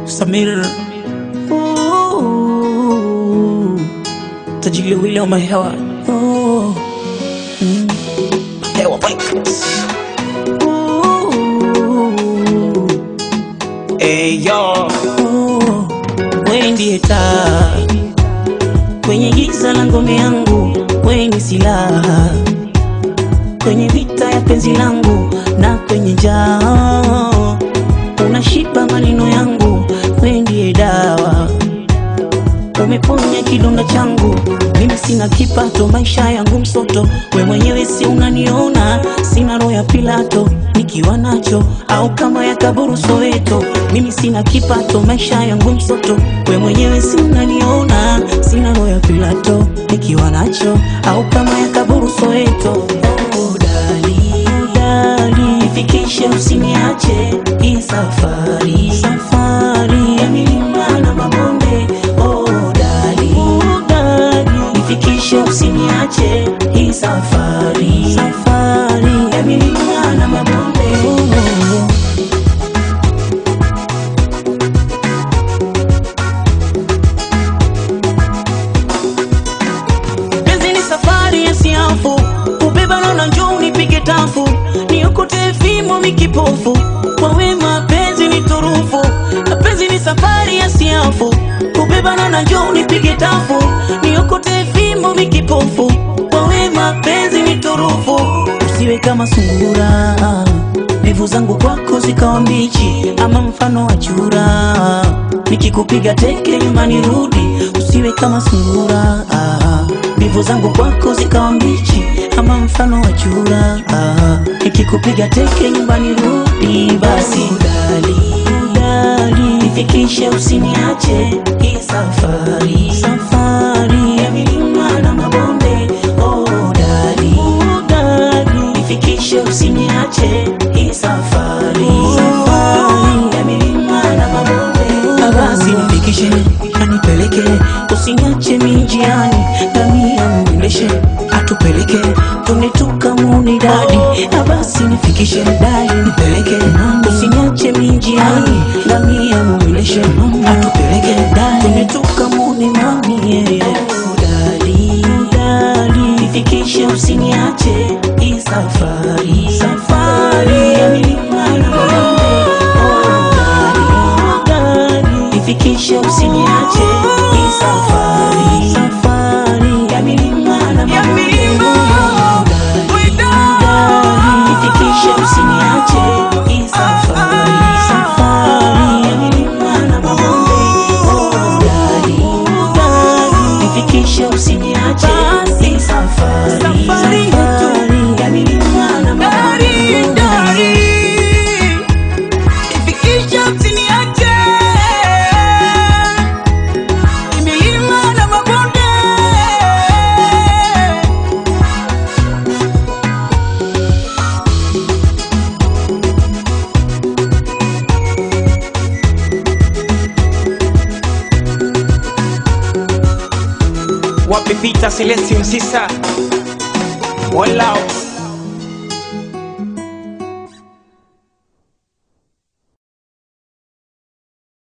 Samir tajili wile wa mahewa Hewa Bikes. Yo wewe ndiye taa kwenye giza la ngome yangu, wewe ni silaha kwenye vita ya penzi langu, na kwenye njaa unashiba maneno yangu, wewe ndiye dawa, umeponya kidonda changu. Mimi sina kipato, maisha yangu msoto, wewe mwenyewe si unaniona, sina roho ya Pilato nikiwa nacho, au kama ya kaburu Soweto. Mimi sina kipato, maisha yangu msoto, wewe mwenyewe si unaniona, sina roho ya Pilato nikiwa nacho, au kama ya kaburu Soweto. Oh dali, dali, nifikishe usiniache, hii safari, safari ya milima na mabonde. Oh dali, dali, nifikishe usiniache, hii safari, safari ya milima na mabonde. Penzi ni safari ya siafu, ubebana na njoo unipige tafu, niokote fimo mikipofu, kwa wema penzi ni turufu. Penzi ni safari ya siafu, ubebana na njoo unipige tafu, niokote fimo mikipofu, kwa wema penzi ni turufu. Usiwe kama sungura, mbivu zangu kwako zikawa mbichi, ama mfano wa chura, nikikupiga teke nyuma nirudi. Usiwe kama sungura, mbivu zangu kwako zikawa mbichi, ama mfano wa chura, nikikupiga teke nyuma nirudi. Basi dali, dali, nifikishe usiniache, hii safari, safari ya milima na mabonde. Oh dali, dali, nifikishe usiniache, hii safari, safari ya milima na mabonde. Basi nifikishe, anipeleke, usiniache minjiani, ngamia mwendeshe, atupeleke, tunetuka muni dadi. Basi nifikishe, dali nipeleke, usiniache minjiani, ngamia mwendeshe, atupeleke, tunetuka muni mami. Oh dali, dali, nifikishe usiniache, hii safari, safari ya milima na mabonde. Oh dali, dali, nifikishe usiniache, hii safari, safari ya milima na mabonde. Oh dali, dali, nifikishe usiniache, hii safari, safari ya milima na mabonde. Oh dali, dali, nifikishe usiniache, hii safari, safari ya milima na mabonde. Nifikishe usiniache, milima na mabonde. Wapi Peter Celestin Sisa, walao